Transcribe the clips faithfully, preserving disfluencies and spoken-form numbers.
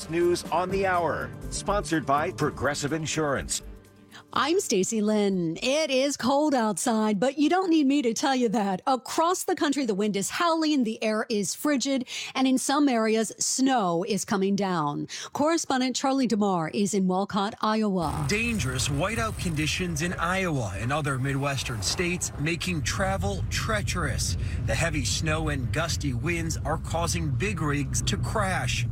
S News on the Hour, sponsored by Progressive Insurance. I'm Stacey Lynn. It is cold outside, but you don't need me to tell you that. Across the country, the wind is howling, the air is frigid, and in some areas, snow is coming down. Correspondent Charlie DeMar is in Walcott, Iowa. Dangerous whiteout conditions in Iowa and other Midwestern states, making travel treacherous. The heavy snow and gusty winds are causing big rigs to crash.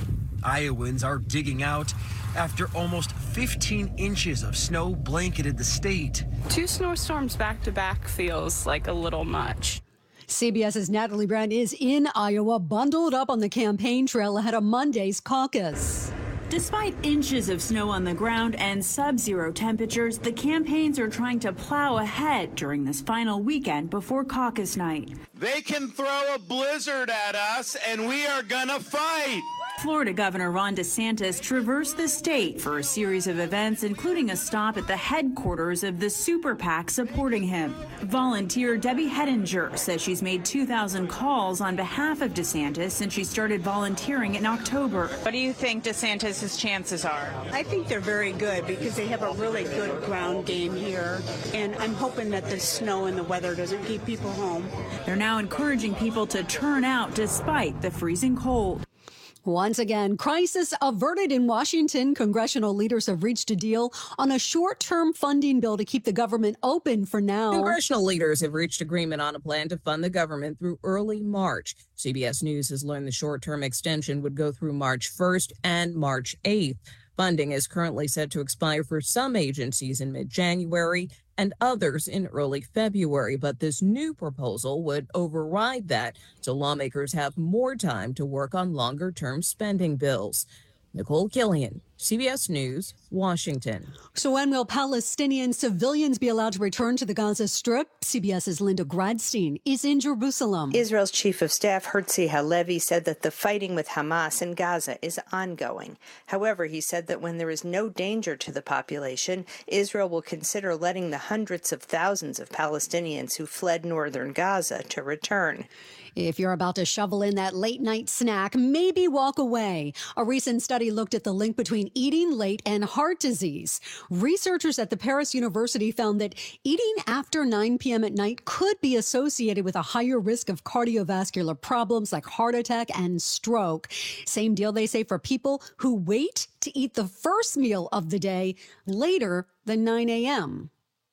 Iowans are digging out after almost fifteen inches of snow blanketed the state. Two snowstorms back to back feels like a little much. CBS's Natalie Brand is in Iowa, bundled up on the campaign trail ahead of Monday's caucus. Despite inches of snow on the ground and sub-zero temperatures, the campaigns are trying to plow ahead during this final weekend before caucus night. They can throw a blizzard at us, and we are gonna fight. Florida Governor Ron DeSantis traversed the state for a series of events, including a stop at the headquarters of the super PAC supporting him. Volunteer Debbie Hedinger says she's made two thousand calls on behalf of DeSantis since she started volunteering in October. What do you think DeSantis' chances are? I think they're very good because they have a really good ground game here, and I'm hoping that the snow and the weather doesn't keep people home. They're now encouraging people to turn out despite the freezing cold. Once again, crisis averted in Washington. Congressional leaders have reached a deal on a short-term funding bill to keep the government open for now. Congressional leaders have reached agreement on a plan to fund the government through early March. C B S News has learned the short-term extension would go through March first and March eighth. Funding is currently set to expire for some agencies in mid-January and others in early February. But this new proposal would override that, so lawmakers have more time to work on longer-term spending bills. Nicole Killian, C B S News, Washington. So when will Palestinian civilians be allowed to return to the Gaza Strip? CBS's Linda Gradstein is in Jerusalem. Israel's chief of staff, Herzi Halevi, said that the fighting with Hamas in Gaza is ongoing. However, he said that when there is no danger to the population, Israel will consider letting the hundreds of thousands of Palestinians who fled northern Gaza to return. If you're about to shovel in that late night snack, maybe walk away. A recent study looked at the link between eating late and heart disease. Researchers at the Paris University found that eating after nine p.m. at night could be associated with a higher risk of cardiovascular problems like heart attack and stroke. Same deal, they say, for people who wait to eat the first meal of the day later than nine a.m.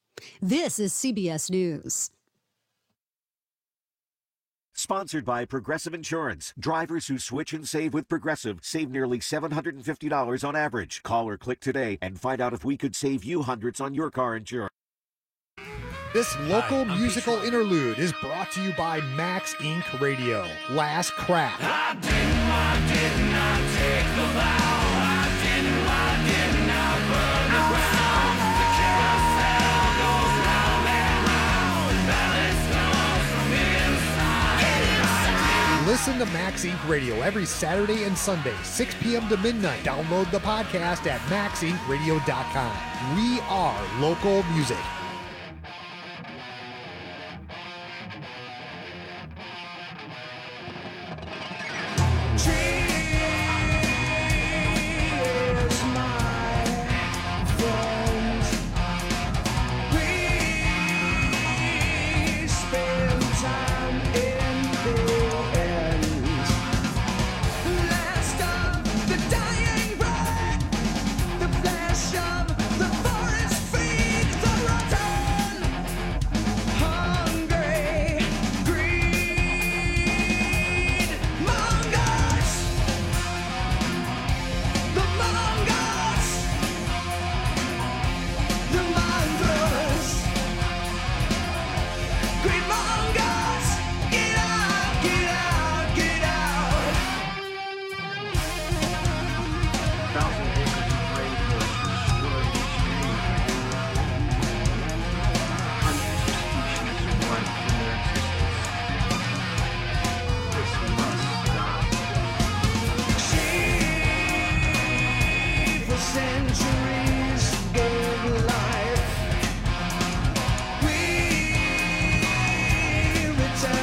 This is C B S News. Sponsored by Progressive Insurance. Drivers who switch and save with Progressive save nearly seven hundred fifty dollars on average. Call or click today and find out if we could save you hundreds on your car insurance. This local Hi, musical Detroit. interlude is brought to you by Max Incorporated. Radio. Last Crack. I didn't, I did not take the vow. I didn't, I did not burn the ground. The carousel goes round and round. Balance comes from inside. Listen to Max Incorporated. Radio every Saturday and Sunday, six p.m. to midnight. Download the podcast at max inc radio dot com. We are local music.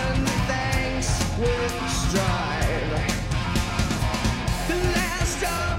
Strive. The last of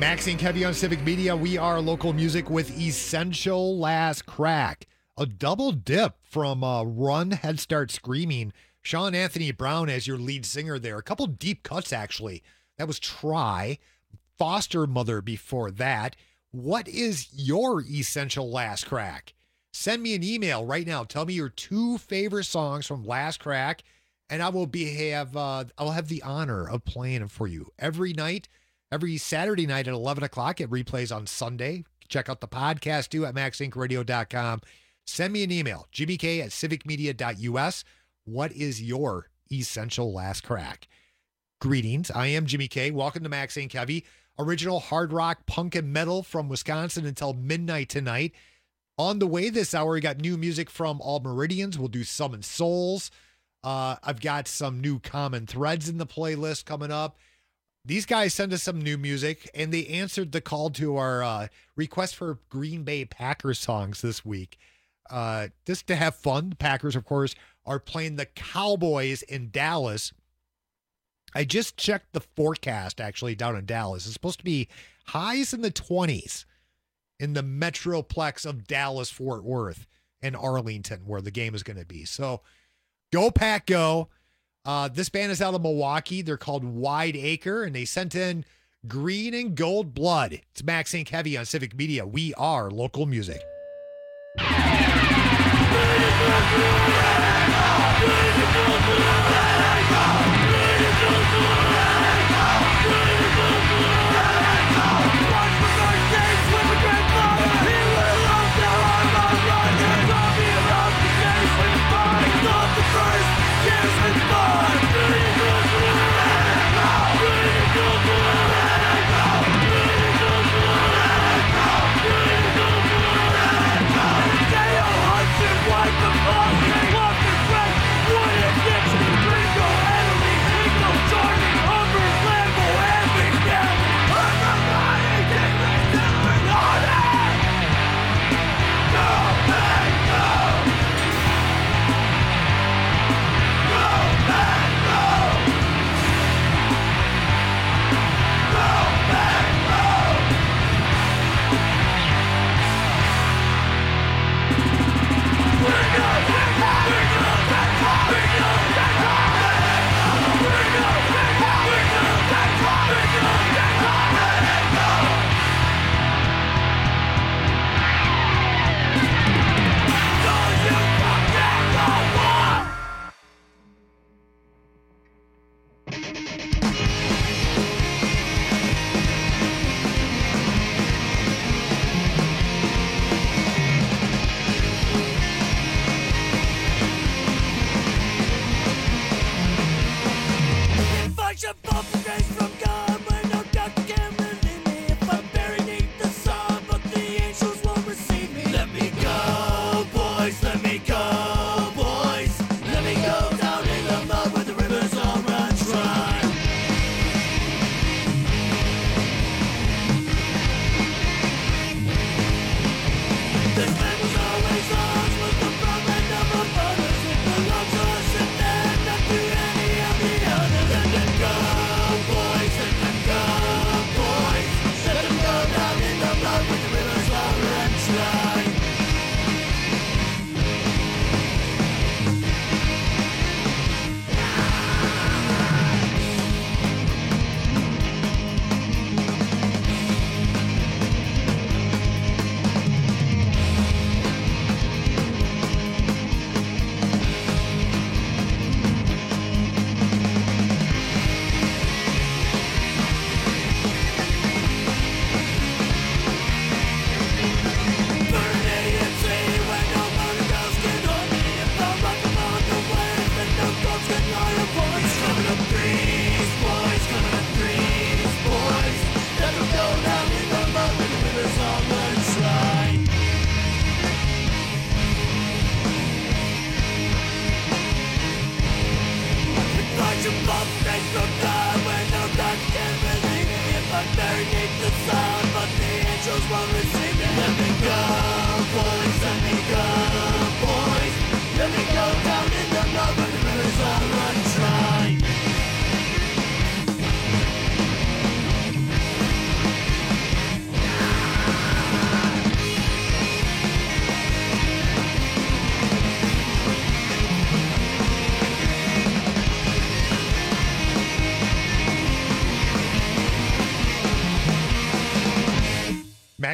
Maxine Kevy on Civic Media. We are local music with Essential Last Crack. A double dip from uh, Run, Head Start Screaming. Sean Anthony Brown as your lead singer there. A couple deep cuts, actually. That was Try. Foster Mother before that. What is your Essential Last Crack? Send me an email right now. Tell me your two favorite songs from Last Crack, and I will be have uh, I'll have the honor of playing them for you every night. Every Saturday night at eleven o'clock. It replays on Sunday. Check out the podcast too at max inc radio dot com. Send me an email, g b k at civic media dot u s. What is your Essential Last Crack? Greetings. I am Jimmy K. Welcome to Max Inc Heavy. Original hard rock, punk, and metal from Wisconsin until midnight tonight. On the way this hour, we got new music from All Meridians. We'll do Summon Souls. Uh, I've got some new Common Threads in the playlist coming up. These guys sent us some new music, and they answered the call to our uh, request for Green Bay Packers songs this week. Uh, just to have fun. The Packers, of course, are playing the Cowboys in Dallas. I just checked the forecast, actually, down in Dallas. It's supposed to be highs in the twenties in the Metroplex of Dallas, Fort Worth, and Arlington, where the game is going to be. So, go Pack, go. Uh, this band is out of Milwaukee. They're called Wide Acre, and they sent in Green and Gold Blood. It's Max Inc Heavy on Civic Media. We are local music.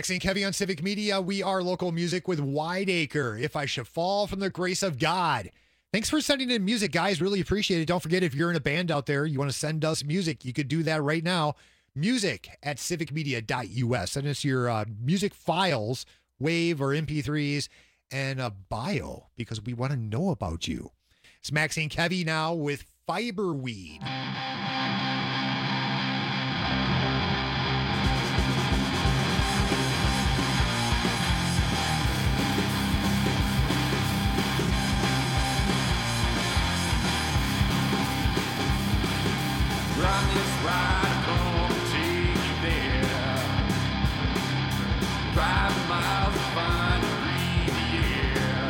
Maxine Kevy on Civic Media. We are local music with Wideacre. If I Should Fall from the Grace of God. Thanks for sending in music, guys. Really appreciate it. Don't forget, if you're in a band out there, you want to send us music, you could do that right now. Music at civic media dot U S. Send us your uh, music files, WAV or M P threes, and a bio, because we want to know about you. It's Maxine Kevy now with Fiberweed. Run this ride, I'm gonna take you there. Drive the miles to find and breathe the air.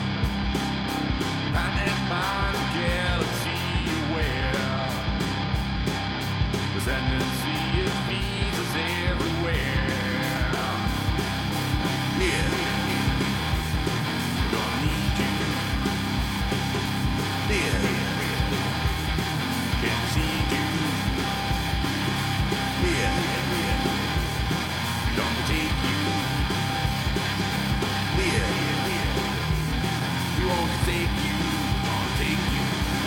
Find that mind of galaxy aware. The tendency it feeds us everywhere. Yeah, we're gonna need you. Yeah, can't see you. Yeah, gonna take you. Yeah, we won't take you. Gonna take you.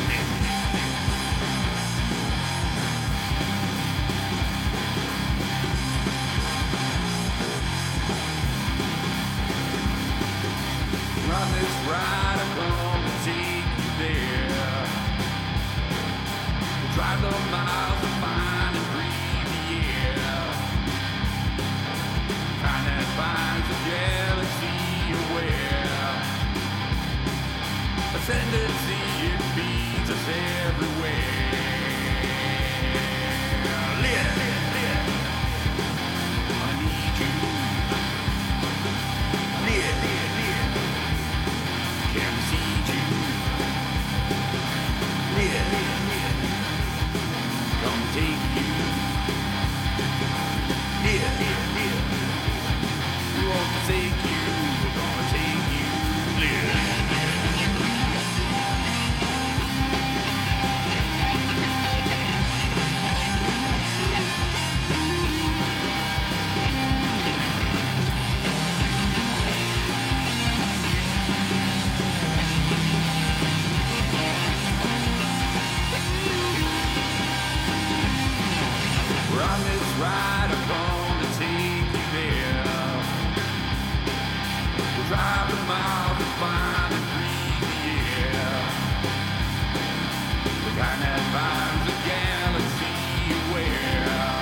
Run this ride, I'm gonna take you there. We'll drive the miles to find and breathe the air. Find that finds the galaxy aware. Ascendancy, it feeds us everywhere. Live, live, live. I need you. Live, live, live. Can't see you. Live, live, live. Come take you. Yeah, yeah, yeah. We won't take you. We're gonna take you. Yeah. We're on this ride, I'm gonna take you there. We'll drive the miles to find and breathe the air. The kind that finds the galaxy aware.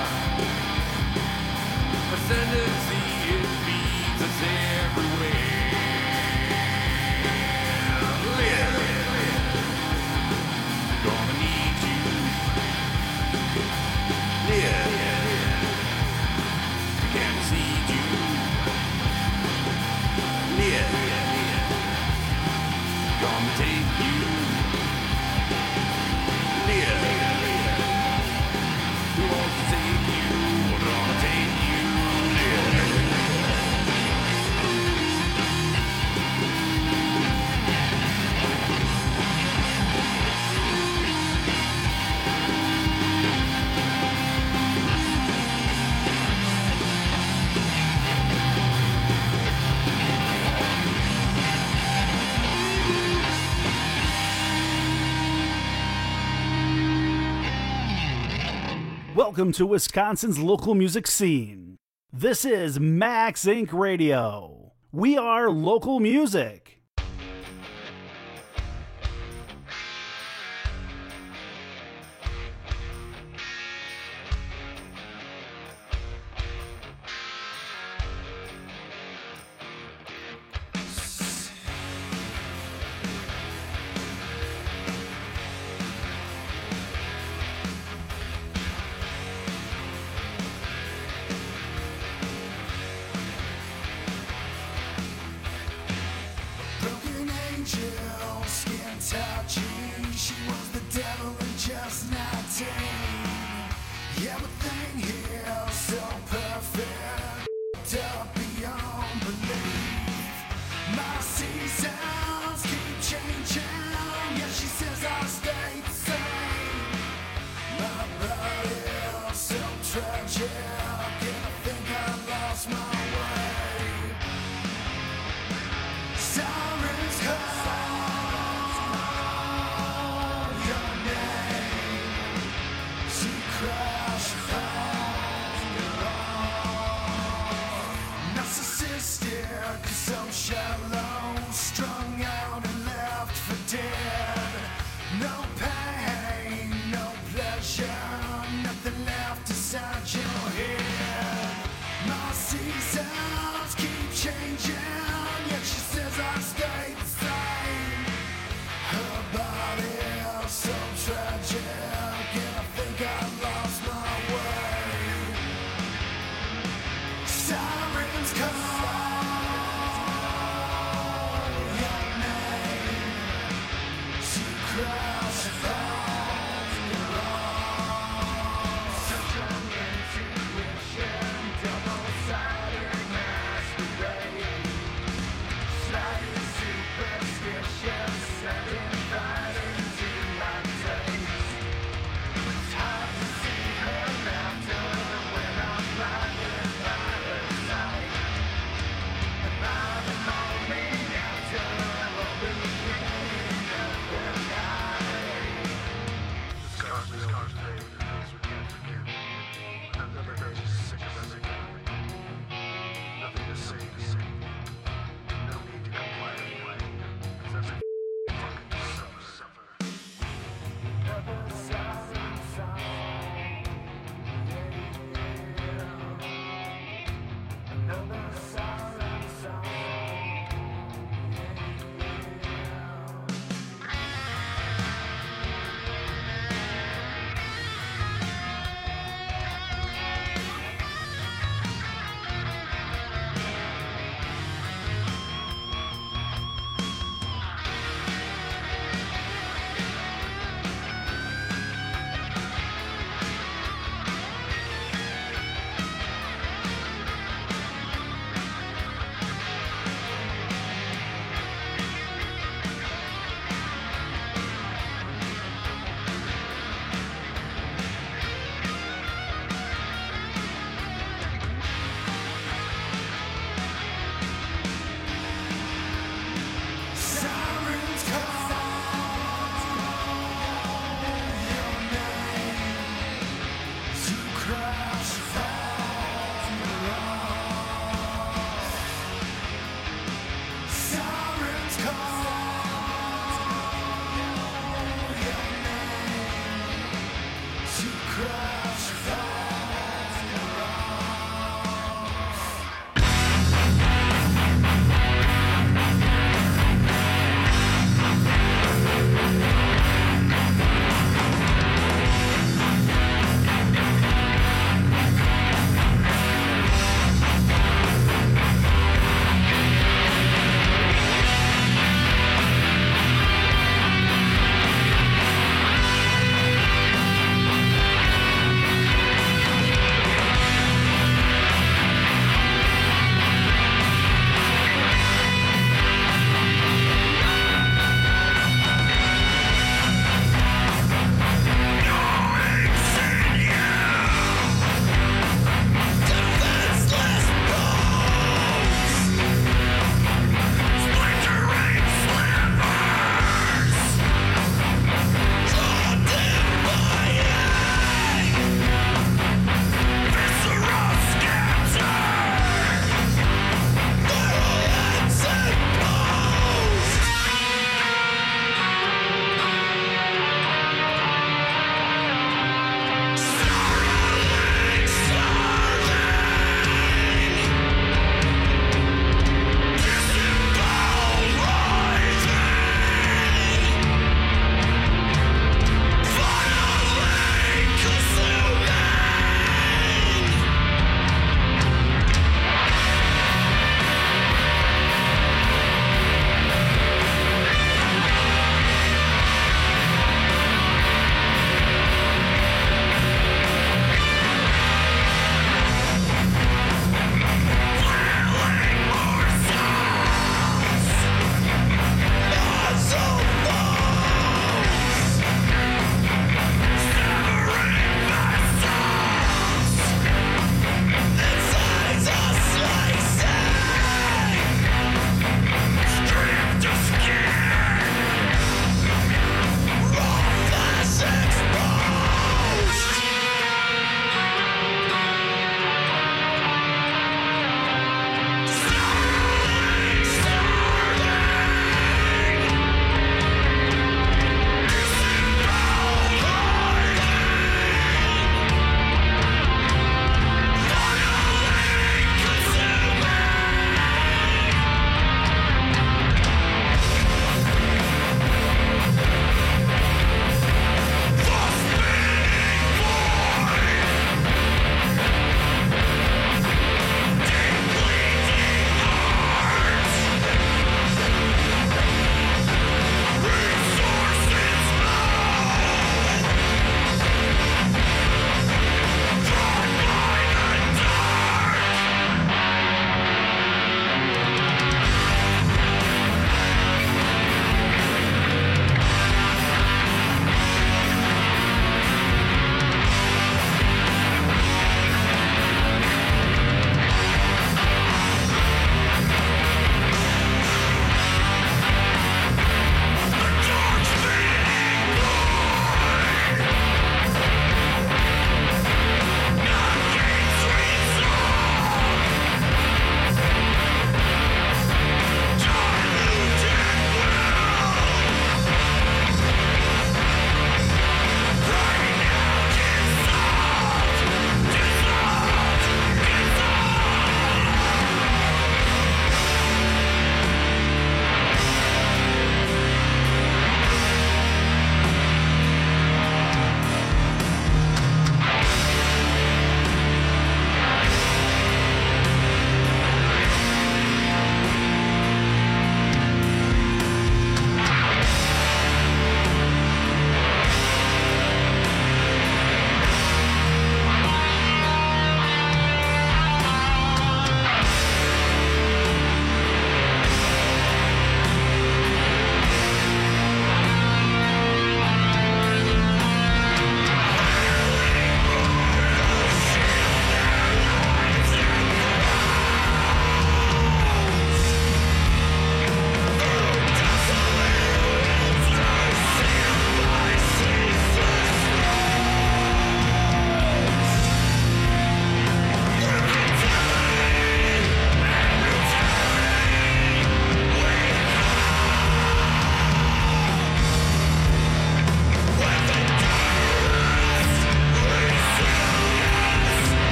Ascendancy, it feeds us everywhere. Live, live, live. Gonna need you. Yeah, yeah, yeah. Can't see you. Yeah, yeah, yeah. Gonna take you. Yeah, yeah, yeah. We won't take you. We're gonna take you. Yeah, yeah, yeah. Welcome to Wisconsin's local music scene. This is Max Inc Radio. We are local music.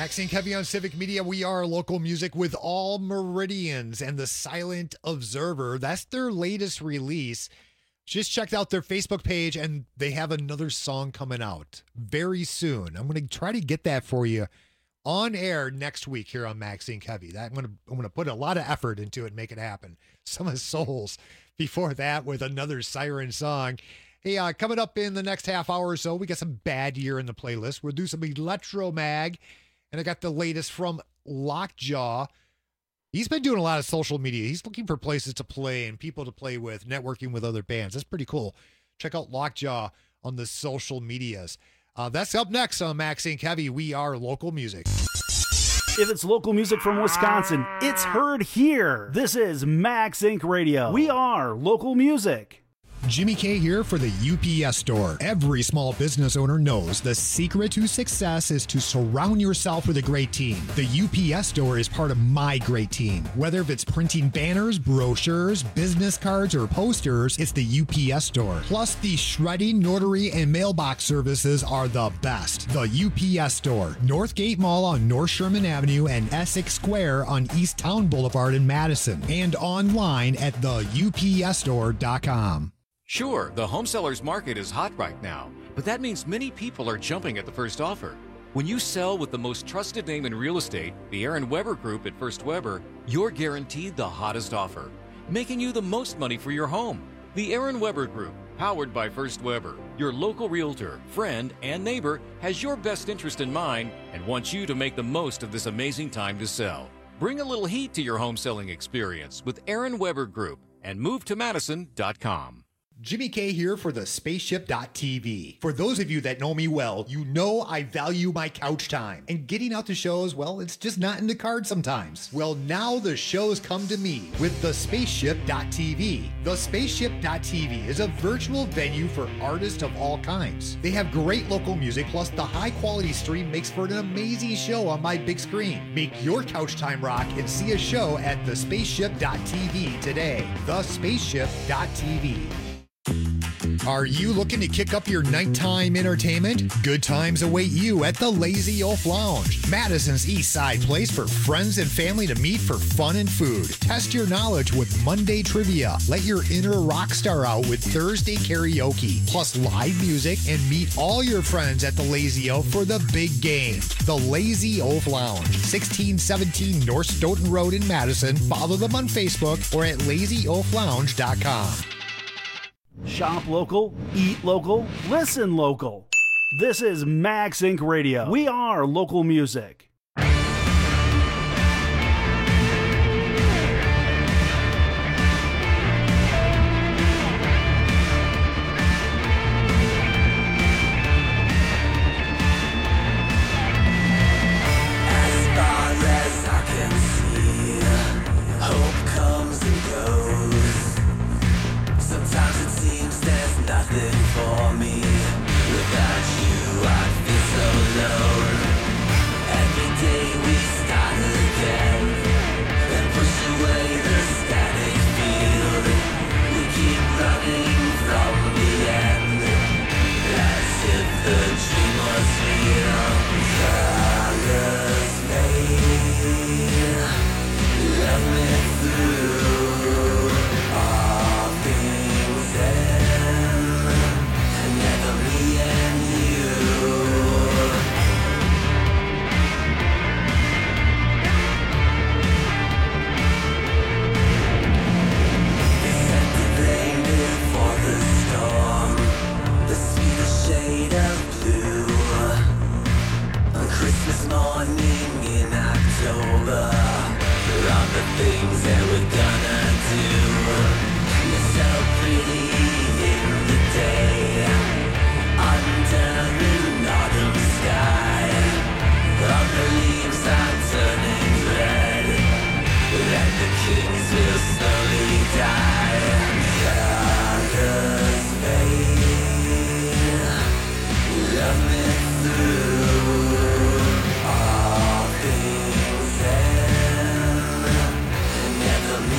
Maxine Kevy on Civic Media. We are local music with All Meridians and the Silent Observer. That's their latest release. Just checked out their Facebook page, and they have another song coming out very soon. I'm going to try to get that for you on air next week here on Maxine Kevy. That I'm going to I'm going to put a lot of effort into it and make it happen. Some of Souls before that with another Siren song. Hey, uh, coming up in the next half hour or so, we got some Bad Year in the playlist. We'll do some Electro Mag, and I got the latest from Lockjaw. He's been doing a lot of social media. He's looking for places to play and people to play with, networking with other bands. That's pretty cool. Check out Lockjaw on the social medias. Uh, that's up next on Maxine Kevy. We are local music. If it's local music from Wisconsin, it's heard here. This is Max Inc Radio. We are local music. Jimmy K here for the U P S Store. Every small business owner knows the secret to success is to surround yourself with a great team. The U P S Store is part of my great team. Whether it's printing banners, brochures, business cards, or posters, it's the U P S Store. Plus, the shredding, notary, and mailbox services are the best. The U P S Store. Northgate Mall on North Sherman Avenue and Essex Square on East Town Boulevard in Madison. And online at the U P S store dot com. Sure, the home seller's market is hot right now, but that means many people are jumping at the first offer. When you sell with the most trusted name in real estate, the Aaron Weber Group at First Weber, you're guaranteed the hottest offer, making you the most money for your home. The Aaron Weber Group, powered by First Weber, your local realtor, friend, and neighbor, has your best interest in mind and wants you to make the most of this amazing time to sell. Bring a little heat to your home selling experience with Aaron Weber Group and move to madison dot com. Jimmy K here for the spaceship dot t v. For those of you that know me well, you know I value my couch time. And getting out to shows, well, it's just not in the cards sometimes. Well, now the shows come to me with the spaceship dot t v. The spaceship dot t v is a virtual venue for artists of all kinds. They have great local music, plus the high quality stream makes for an amazing show on my big screen. Make your couch time rock and see a show at the spaceship dot t v today. the spaceship dot t v. Are you looking to kick up your nighttime entertainment? Good times await you at the Lazy Oaf Lounge, Madison's East Side place for friends and family to meet for fun and food. Test your knowledge with Monday trivia. Let your inner rock star out with Thursday karaoke, plus live music, and meet all your friends at the Lazy Oaf for the big game. The Lazy Oaf Lounge, sixteen seventeen North Stoughton Road in Madison. Follow them on Facebook or at lazy oaf lounge dot com. Shop local, eat local, listen local. This is Max Inc Radio. We are local music. For me, without you, I feel so alone. Every day we start again and push away the static field. We keep running from the end, as if the dream was real. Colors fade, love me through all things end. Never me and you. Activated for the storm, the sweetest shade of blue. On Christmas morning in October, all the things that we're gonna do. You're so pretty in the day, under an autumn sky. All the leaves are turning red, and the kings will slowly die. Colors fade, love me through all things end. Never me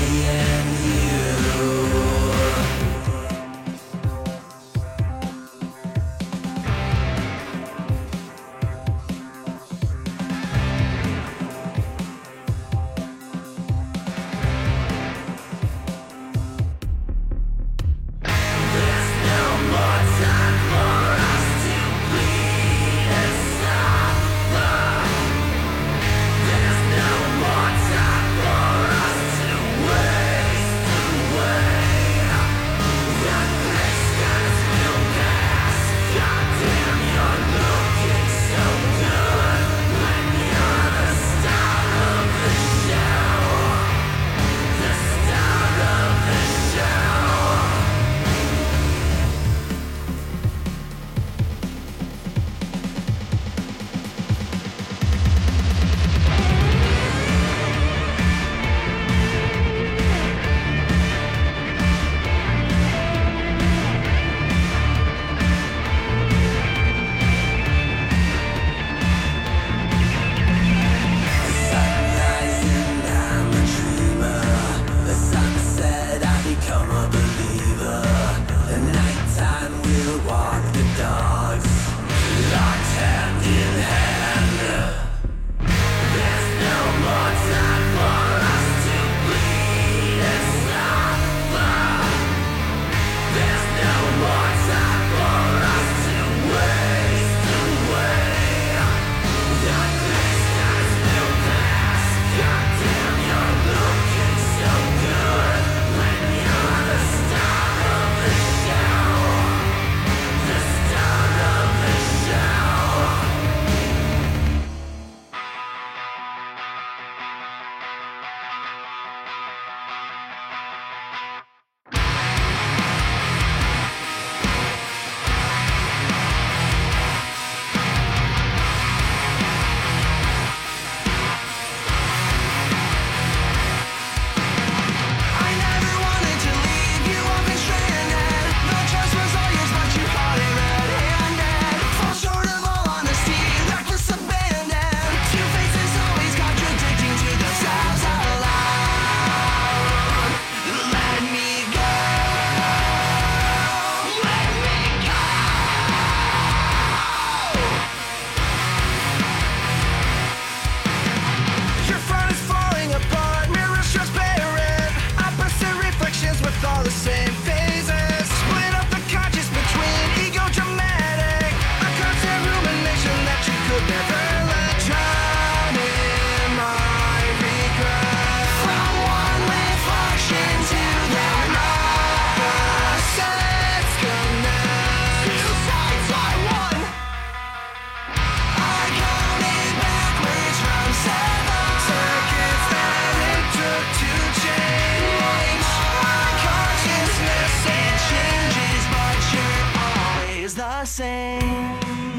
same.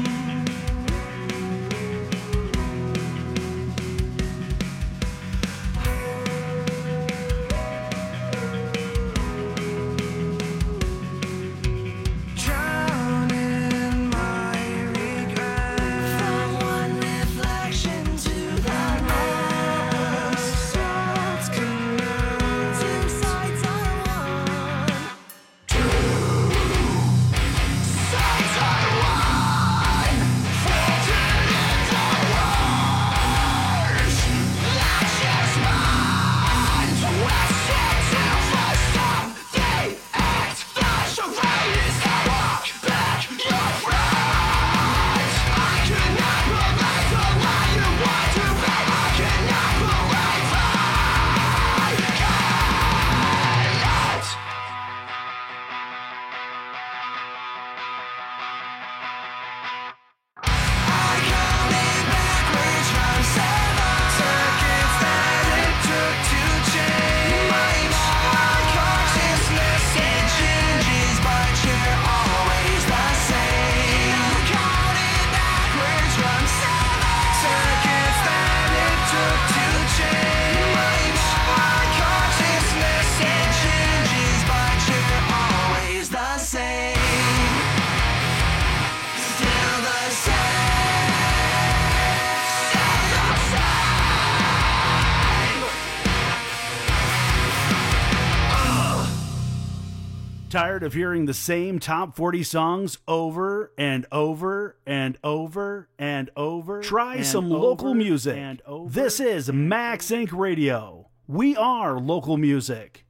Tired of hearing the same top forty songs over and over and over and over? Try and some over local music. and over This is Max Inc Radio. We are local music.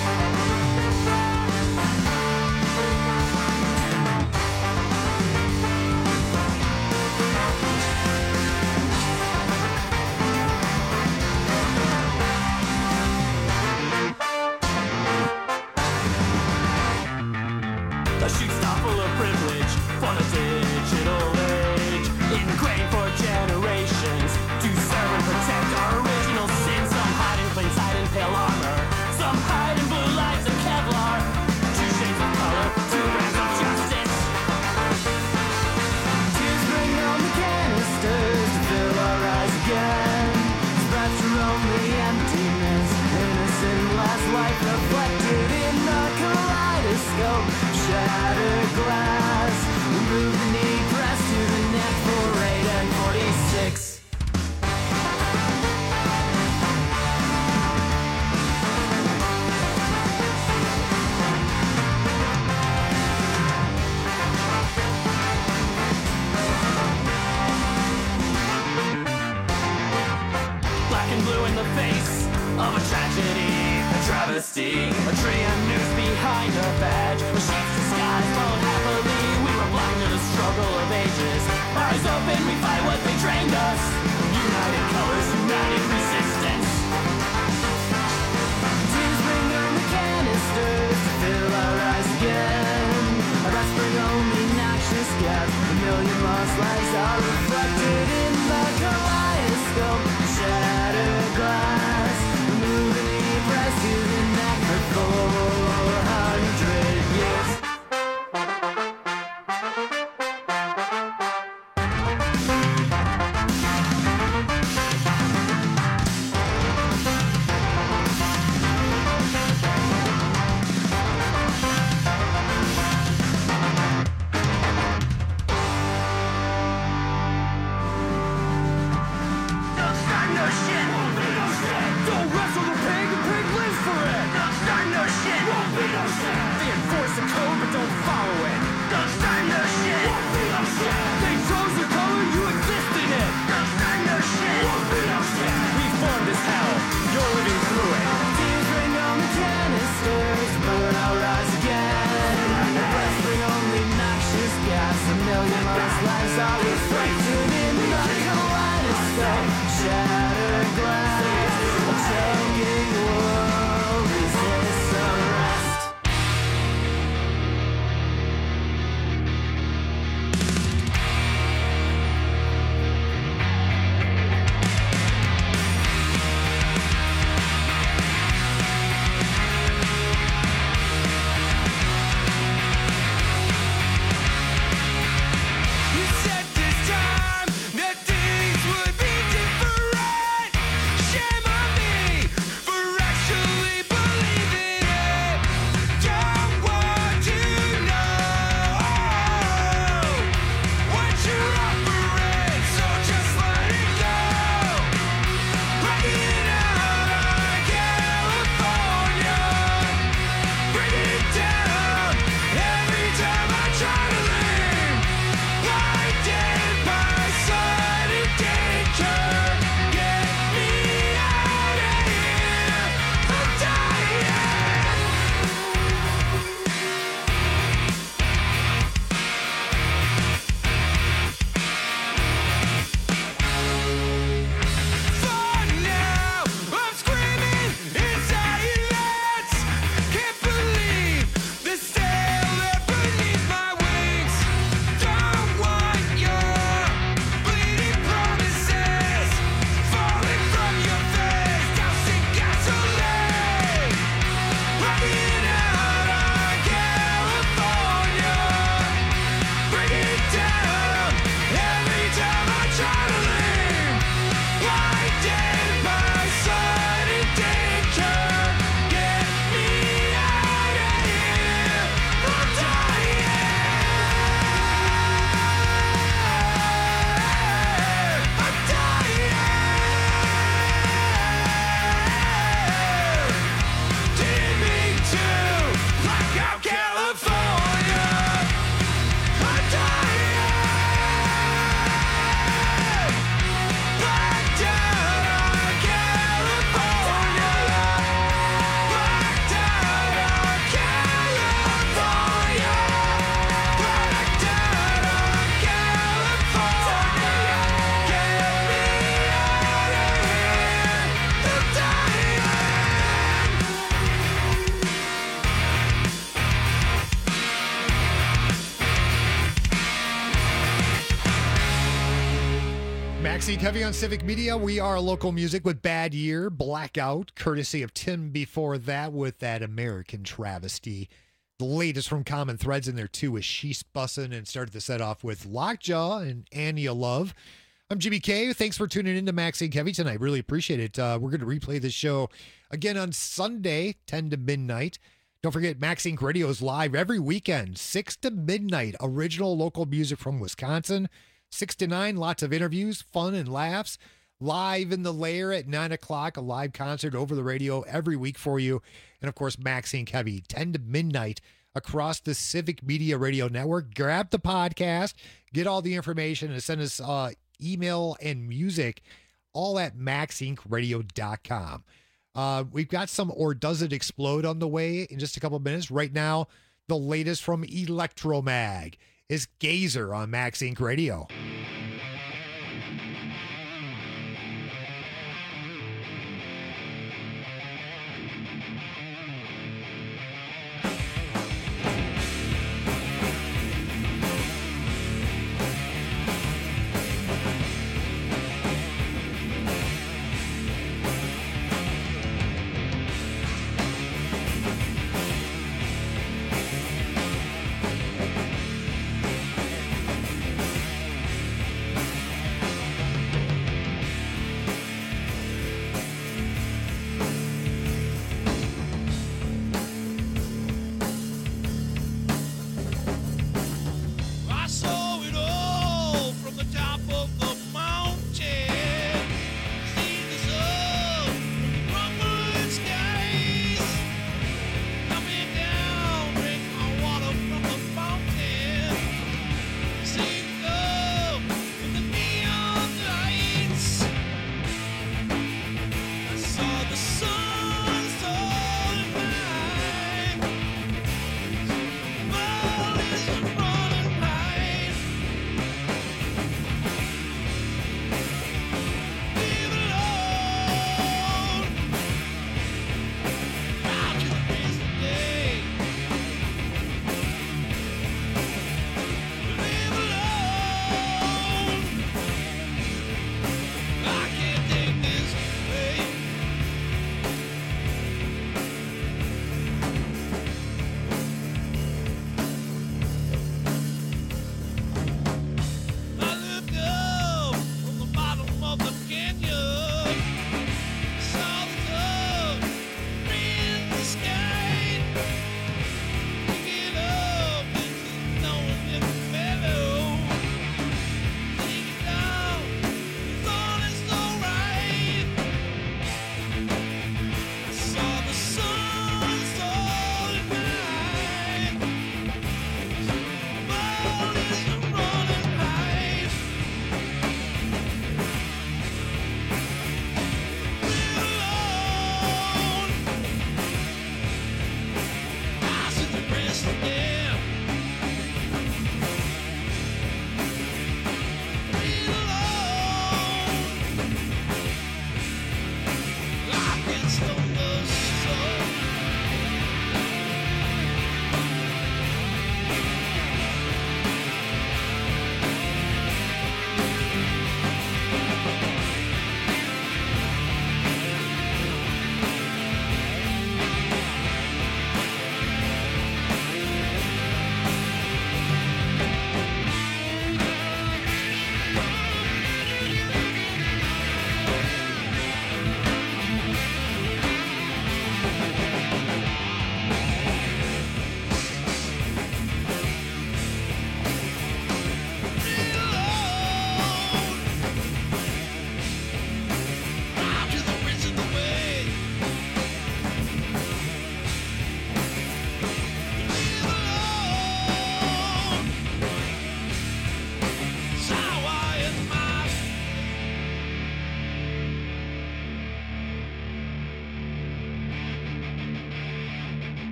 A shoot stop full of privilege for the digital age, ingrained for generations to serve and protect our original sins. Some hide in plain sight in pale armor, some hide in blue lights and Kevlar. Two shades of color, two brands of justice. Tears bring on the canisters to fill our eyes again. Sprats are only emptiness, innocent last life reflected in the kaleidoscope. Shattered glass, remove the knee press to the neck for eight and forty-six. Black and blue in the face of a tragedy, a travesty, a tree of news behind a badge, a sheep's disguise followed happily. We were blind to the struggle of ages. Eyes open, we fight what they trained us. United colors, united resistance. Tears bring on the canisters to fill our eyes again. Our breaths bring only noxious gas. A million lost lives are reflected in the kaleidoscope. Shattered glass, moving the press to the neck for four hundred years. Maxine Heavy on Civic Media. We are local music with Bad Year, Blackout, courtesy of Tim before that with that American travesty. The latest from Common Threads in there too is She's Bussin', and started the set off with Lockjaw and Anya Love. I'm Jimmy K. Thanks for tuning in to Maxine Heavy tonight. Really appreciate it. Uh, we're going to replay this show again on Sunday, ten to midnight. Don't forget, Maxine Radio is live every weekend, six to midnight. Original local music from Wisconsin. six to nine, lots of interviews, fun and laughs. Live in the Lair at nine o'clock, a live concert over the radio every week for you. And, of course, Maxine Heavy, ten to midnight across the Civic Media Radio Network. Grab the podcast, get all the information, and send us uh, email and music, all at max inc radio dot com. Uh, we've got some Or Does It Explode on the way in just a couple minutes. Right now, the latest from Electromag is Gazer on Max Inc Radio.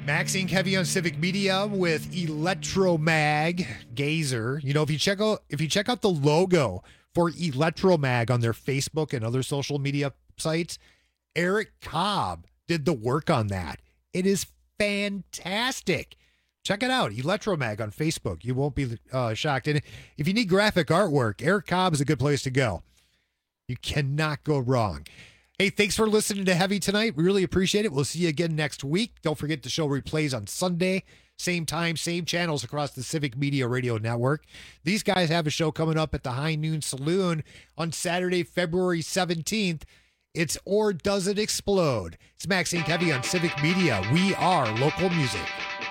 Maxing Heavy on Civic Media with Electromag Gazer. You know, if you check out if you check out the logo for Electromag on their Facebook and other social media sites, Eric Cobb did the work on that. It is fantastic. Check it out, Electromag on Facebook. You won't be uh, shocked. And if you need graphic artwork, Eric Cobb is a good place to go. You cannot go wrong. Hey, thanks for listening to Heavy tonight. We really appreciate it. We'll see you again next week. Don't forget the show replays on Sunday. Same time, same channels across the Civic Media Radio Network. These guys have a show coming up at the High Noon Saloon on Saturday, February seventeenth. It's Or Does It Explode? It's Max Inc Heavy on Civic Media. We are local music.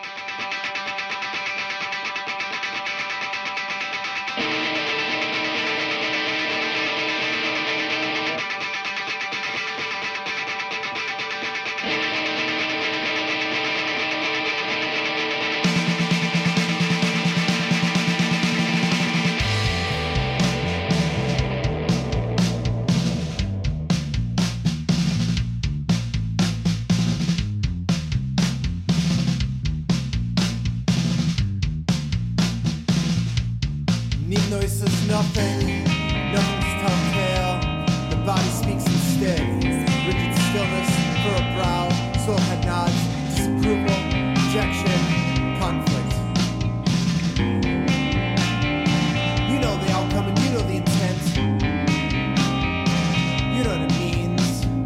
Nothing, nothing's telltale. The body speaks instead. Rigid stillness for a brow. Soul head nods. Disapproval, rejection, conflict. You know the outcome and you know the intent. You know what it means.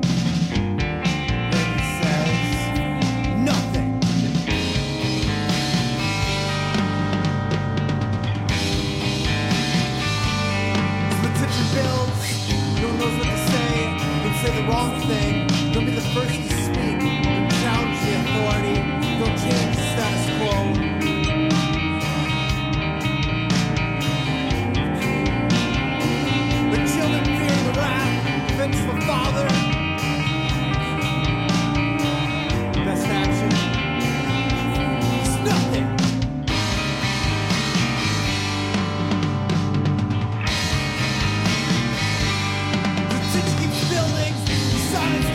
Then he says, nothing. Builds, no one knows what to say, don't say the wrong thing, don't be the first to speak, don't challenge the authority, don't change the status quo. The children fear the wrath, vengeful father. Best action is nothing. Silence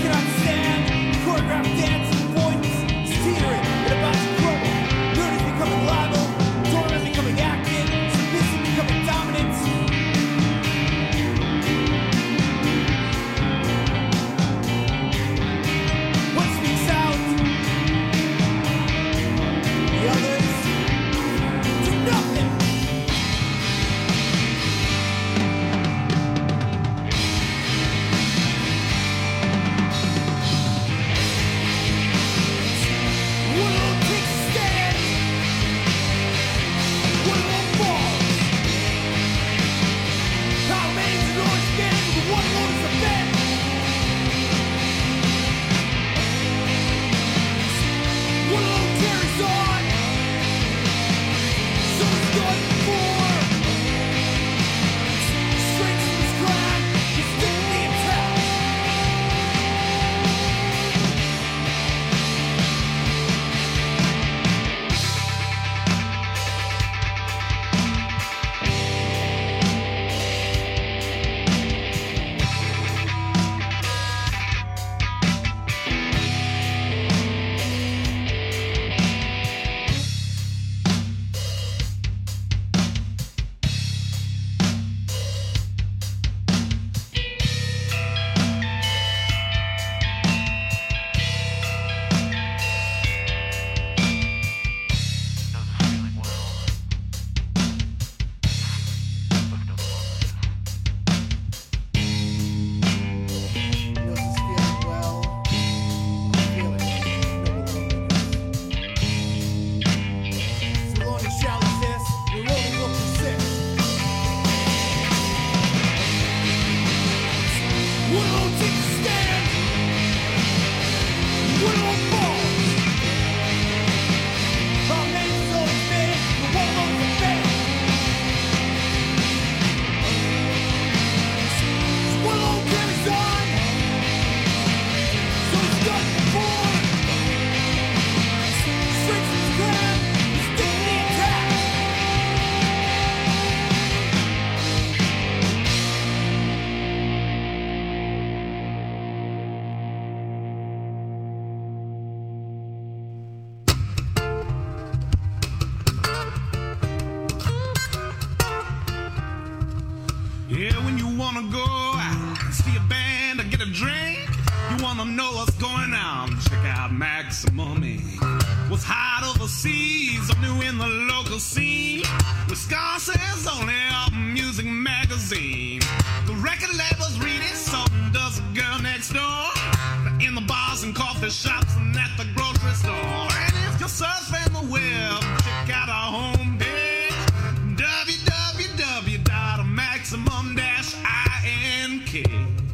Yeah, when you wanna go out, see a band or get a drink, you wanna know what's going on, check out Maximum Incorporated. What's hot overseas or new in the local scene, Wisconsin's only album music magazine. The record labels read it, so does the girl next door. In the bars and coffee shops and at the grocery store. And if you're surfing the web, check out our home page, w w w dot maximum dash ink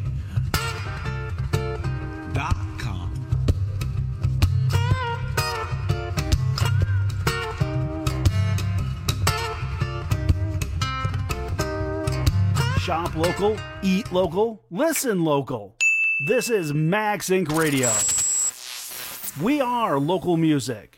dot com. Shop local, eat local, listen local. This is Max Incorporated. Radio. We are local music.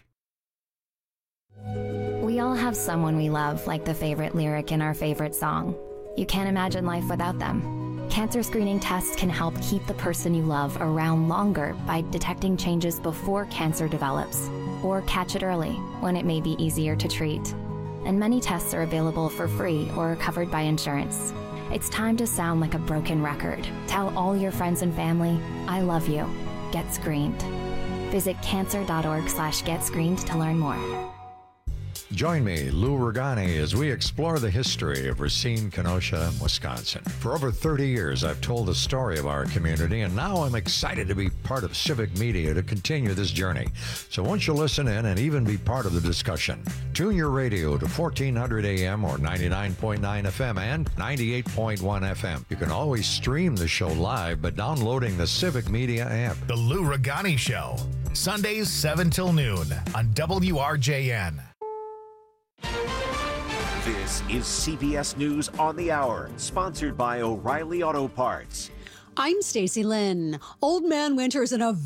We all have someone we love, like the favorite lyric in our favorite song. You can't imagine life without them. Cancer screening tests can help keep the person you love around longer by detecting changes before cancer develops, or catch it early when it may be easier to treat. And many tests are available for free or covered by insurance. It's time to sound like a broken record. Tell all your friends and family, I love you. Get screened. Visit cancer.org slash get screened to learn more. Join me, Lou Ragani, as we explore the history of Racine, Kenosha, Wisconsin. For over thirty years, I've told the story of our community, and now I'm excited to be part of Civic Media to continue this journey. So won't you listen in and even be part of the discussion? Tune your radio to fourteen hundred A M or ninety-nine point nine F M and ninety-eight point one F M. You can always stream the show live by downloading the Civic Media app. The Lou Ragani Show, Sundays seven till noon on W R J N. This is C B S News on the Hour, sponsored by O'Reilly Auto Parts. I'm Stacey Lynn. Old Man Winter's in a